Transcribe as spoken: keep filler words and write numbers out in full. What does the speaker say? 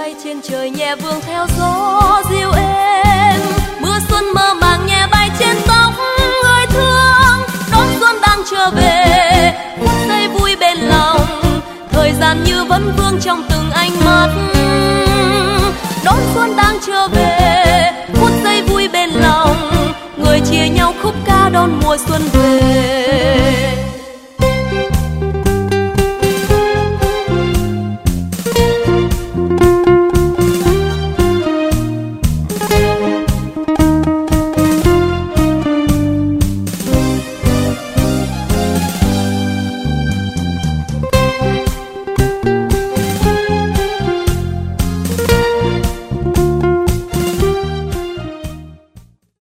bay trên trời nhẹ vương theo gió dịu êm. Mưa xuân mơ màng nhẹ bay trên tóc người thương, đón xuân đang trở về, phút giây vui bên lòng. Thời gian như vẫn vương trong từng ánh mắt, đón xuân đang trở về, phút giây vui bên lòng. Người chia nhau khúc ca đón mùa xuân về.